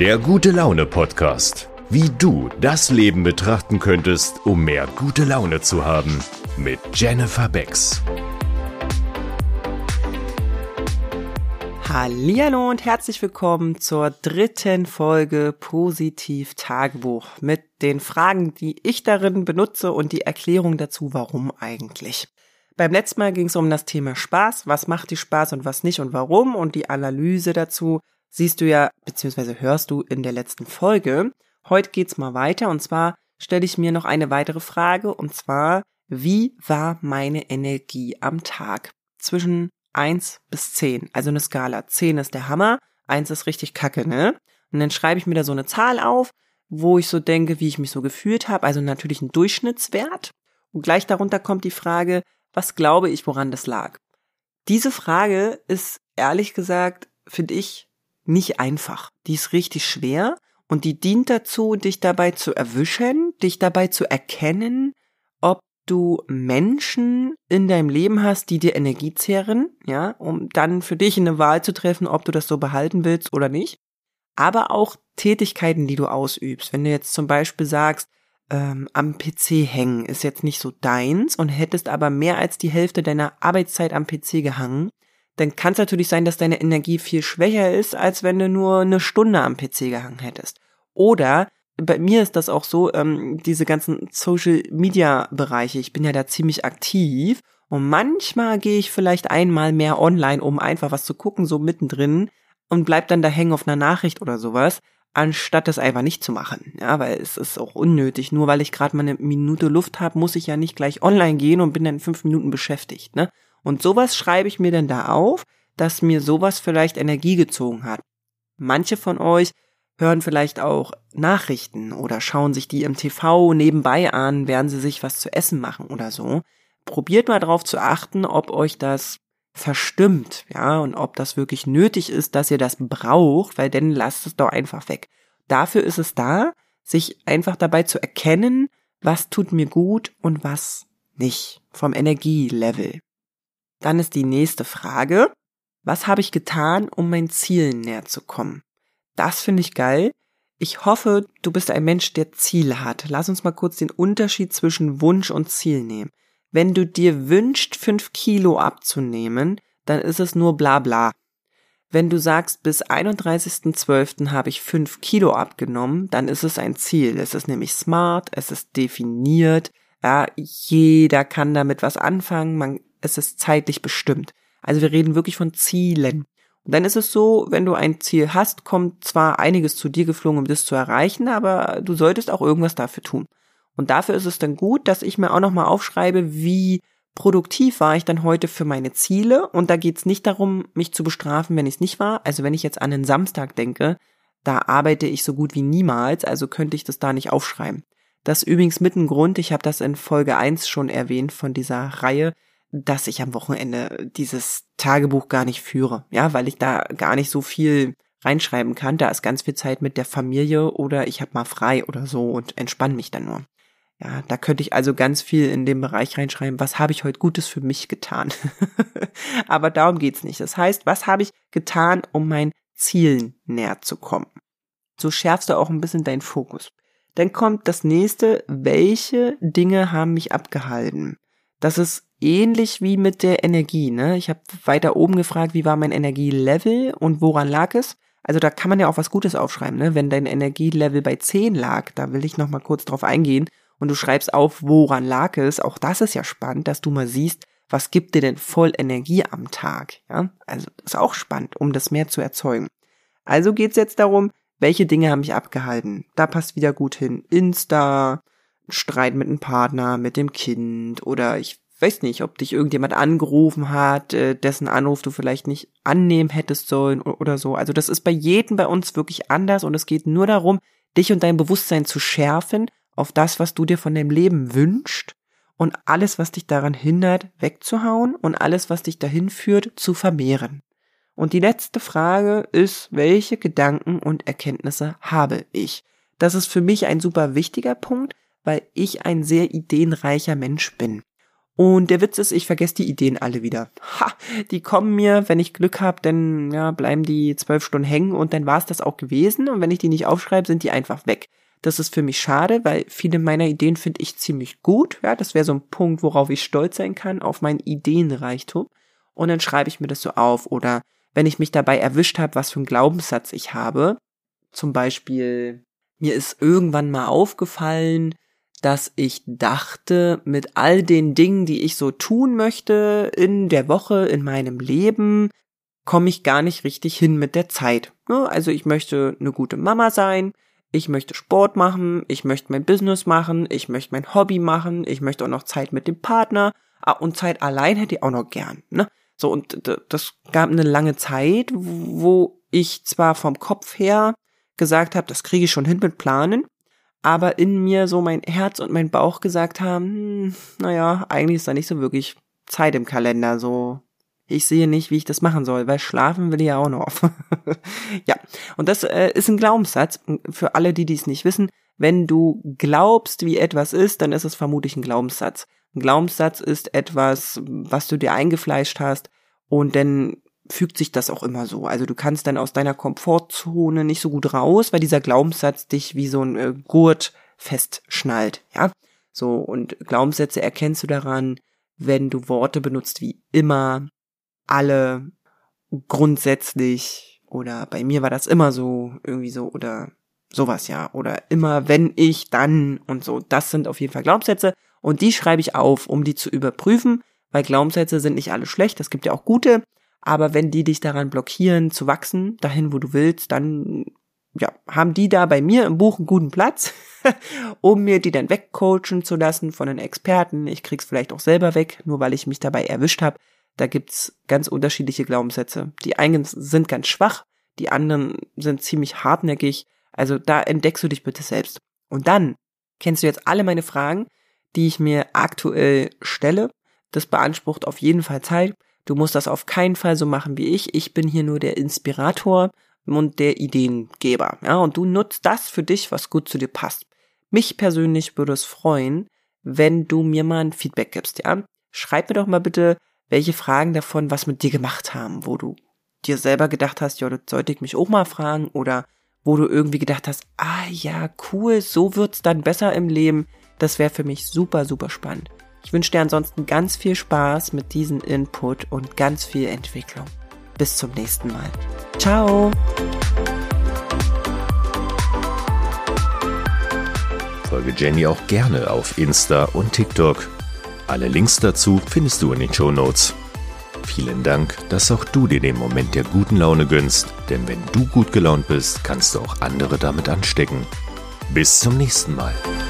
Der Gute-Laune-Podcast. Wie du das Leben betrachten könntest, um mehr gute Laune zu haben. Mit Jennifer Becks. Hallihallo und herzlich willkommen zur 3. Folge Positiv Tagebuch mit den Fragen, die ich darin benutze und die Erklärung dazu, warum eigentlich. Beim letzten Mal ging es um das Thema Spaß, was macht dir Spaß und was nicht und warum, und die Analyse dazu siehst du ja, beziehungsweise hörst du in der letzten Folge. Heute geht's mal weiter, und zwar stelle ich mir noch eine weitere Frage, und zwar, wie war meine Energie am Tag? Zwischen 1 bis 10, also eine Skala. 10 ist der Hammer, 1 ist richtig kacke, ne? Und dann schreibe ich mir da so eine Zahl auf, wo ich so denke, wie ich mich so gefühlt habe, also natürlich ein Durchschnittswert. Und gleich darunter kommt die Frage, was glaube ich, woran das lag? Diese Frage ist, ehrlich gesagt, finde ich, nicht einfach. Die ist richtig schwer und die dient dazu, dich dabei zu erwischen, dich dabei zu erkennen, ob du Menschen in deinem Leben hast, die dir Energie zehren, ja, um dann für dich eine Wahl zu treffen, ob du das so behalten willst oder nicht. Aber auch Tätigkeiten, die du ausübst. Wenn du jetzt zum Beispiel sagst, am PC hängen ist jetzt nicht so deins und hättest aber mehr als die Hälfte deiner Arbeitszeit am PC gehangen, dann kann es natürlich sein, dass deine Energie viel schwächer ist, als wenn du nur eine Stunde am PC gehangen hättest. Oder bei mir ist das auch so, diese ganzen Social-Media-Bereiche, ich bin ja da ziemlich aktiv und manchmal gehe ich vielleicht einmal mehr online, um einfach was zu gucken, so mittendrin, und bleib dann da hängen auf einer Nachricht oder sowas, anstatt das einfach nicht zu machen. Ja, weil es ist auch unnötig. Nur weil ich gerade mal eine Minute Luft habe, muss ich ja nicht gleich online gehen und bin dann 5 Minuten beschäftigt, ne? Und sowas schreibe ich mir dann da auf, dass mir sowas vielleicht Energie gezogen hat. Manche von euch hören vielleicht auch Nachrichten oder schauen sich die im TV nebenbei an, während sie sich was zu essen machen oder so. Probiert mal drauf zu achten, ob euch das verstimmt, ja, und ob das wirklich nötig ist, dass ihr das braucht, weil dann lasst es doch einfach weg. Dafür ist es da, sich einfach dabei zu erkennen, was tut mir gut und was nicht, vom Energielevel. Dann ist die nächste Frage, was habe ich getan, um meinen Zielen näher zu kommen? Das finde ich geil. Ich hoffe, du bist ein Mensch, der Ziele hat. Lass uns mal kurz den Unterschied zwischen Wunsch und Ziel nehmen. Wenn du dir wünschst, 5 Kilo abzunehmen, dann ist es nur bla bla. Wenn du sagst, bis 31.12. habe ich 5 Kilo abgenommen, dann ist es ein Ziel. Es ist nämlich smart, es ist definiert, ja, jeder kann damit was anfangen, es ist zeitlich bestimmt. Also wir reden wirklich von Zielen. Und dann ist es so, wenn du ein Ziel hast, kommt zwar einiges zu dir geflogen, um das zu erreichen, aber du solltest auch irgendwas dafür tun. Und dafür ist es dann gut, dass ich mir auch nochmal aufschreibe, wie produktiv war ich dann heute für meine Ziele. Und da geht es nicht darum, mich zu bestrafen, wenn ich es nicht war. Also wenn ich jetzt an einen Samstag denke, da arbeite ich so gut wie niemals, also könnte ich das da nicht aufschreiben. Das ist übrigens mit ein Grund, ich habe das in Folge 1 schon erwähnt von dieser Reihe, dass ich am Wochenende dieses Tagebuch gar nicht führe, ja, weil ich da gar nicht so viel reinschreiben kann. Da ist ganz viel Zeit mit der Familie oder ich habe mal frei oder so und entspanne mich dann nur. Ja, da könnte ich also ganz viel in dem Bereich reinschreiben, was habe ich heute Gutes für mich getan. Aber darum geht's nicht. Das heißt, was habe ich getan, um meinen Zielen näher zu kommen? So schärfst du auch ein bisschen deinen Fokus. Dann kommt das nächste, welche Dinge haben mich abgehalten? Das ist ähnlich wie mit der Energie, ne? Ich habe weiter oben gefragt, wie war mein Energielevel und woran lag es? Also da kann man ja auch was Gutes aufschreiben, ne? Wenn dein Energielevel bei 10 lag, da will ich noch mal kurz drauf eingehen, und du schreibst auf, woran lag es. Auch das ist ja spannend, dass du mal siehst, was gibt dir denn voll Energie am Tag, ja? Also das ist auch spannend, um das mehr zu erzeugen. Also geht's jetzt darum, welche Dinge haben mich abgehalten? Da passt wieder gut hin. Insta, Streit mit einem Partner, mit dem Kind, oder ich weiß nicht, ob dich irgendjemand angerufen hat, dessen Anruf du vielleicht nicht annehmen hättest sollen oder so. Also das ist bei jedem bei uns wirklich anders, und es geht nur darum, dich und dein Bewusstsein zu schärfen auf das, was du dir von deinem Leben wünschst, und alles, was dich daran hindert, wegzuhauen, und alles, was dich dahin führt, zu vermehren. Und die letzte Frage ist, welche Gedanken und Erkenntnisse habe ich? Das ist für mich ein super wichtiger Punkt, weil ich ein sehr ideenreicher Mensch bin. Und der Witz ist, ich vergesse die Ideen alle wieder. Die kommen mir, wenn ich Glück habe, dann bleiben die 12 Stunden hängen und dann war es das auch gewesen. Und wenn ich die nicht aufschreibe, sind die einfach weg. Das ist für mich schade, weil viele meiner Ideen finde ich ziemlich gut. Ja, das wäre so ein Punkt, worauf ich stolz sein kann, auf meinen Ideenreichtum. Und dann schreibe ich mir das so auf. Oder wenn ich mich dabei erwischt habe, was für einen Glaubenssatz ich habe. Zum Beispiel, mir ist irgendwann mal aufgefallen, dass ich dachte, mit all den Dingen, die ich so tun möchte in der Woche, in meinem Leben, komme ich gar nicht richtig hin mit der Zeit. Also ich möchte eine gute Mama sein, ich möchte Sport machen, ich möchte mein Business machen, ich möchte mein Hobby machen, ich möchte auch noch Zeit mit dem Partner und Zeit allein hätte ich auch noch gern. So, und das gab eine lange Zeit, wo ich zwar vom Kopf her gesagt habe, das kriege ich schon hin mit Planen, aber in mir so mein Herz und mein Bauch gesagt haben, eigentlich ist da nicht so wirklich Zeit im Kalender, so ich sehe nicht, wie ich das machen soll, weil schlafen will ich ja auch noch. Ja, und das ist ein Glaubenssatz für alle, die es nicht wissen. Wenn du glaubst, wie etwas ist, dann ist es vermutlich ein Glaubenssatz. Ein Glaubenssatz ist etwas, was du dir eingefleischt hast und dann fügt sich das auch immer so. Also du kannst dann aus deiner Komfortzone nicht so gut raus, weil dieser Glaubenssatz dich wie so ein Gurt festschnallt, ja. So, und Glaubenssätze erkennst du daran, wenn du Worte benutzt wie immer, alle, grundsätzlich oder bei mir war das immer so, irgendwie so oder sowas, ja. Oder immer, wenn ich, dann und so. Das sind auf jeden Fall Glaubenssätze und die schreibe ich auf, um die zu überprüfen, weil Glaubenssätze sind nicht alle schlecht, es gibt ja auch gute. Aber wenn die dich daran blockieren, zu wachsen, dahin, wo du willst, dann haben die da bei mir im Buch einen guten Platz, um mir die dann wegcoachen zu lassen von den Experten. Ich krieg's vielleicht auch selber weg, nur weil ich mich dabei erwischt habe. Da gibt's ganz unterschiedliche Glaubenssätze. Die einen sind ganz schwach, die anderen sind ziemlich hartnäckig. Also da entdeckst du dich bitte selbst. Und dann kennst du jetzt alle meine Fragen, die ich mir aktuell stelle. Das beansprucht auf jeden Fall Zeit. Du musst das auf keinen Fall so machen wie ich. Ich bin hier nur der Inspirator und der Ideengeber. Ja, und du nutzt das für dich, was gut zu dir passt. Mich persönlich würde es freuen, wenn du mir mal ein Feedback gibst. Ja, schreib mir doch mal bitte, welche Fragen davon was mit dir gemacht haben, wo du dir selber gedacht hast, das sollte ich mich auch mal fragen, oder wo du irgendwie gedacht hast, cool, so wird's dann besser im Leben. Das wäre für mich super, super spannend. Ich wünsche dir ansonsten ganz viel Spaß mit diesem Input und ganz viel Entwicklung. Bis zum nächsten Mal. Ciao! Folge Jenny auch gerne auf Insta und TikTok. Alle Links dazu findest du in den Shownotes. Vielen Dank, dass auch du dir den Moment der guten Laune gönnst, denn wenn du gut gelaunt bist, kannst du auch andere damit anstecken. Bis zum nächsten Mal.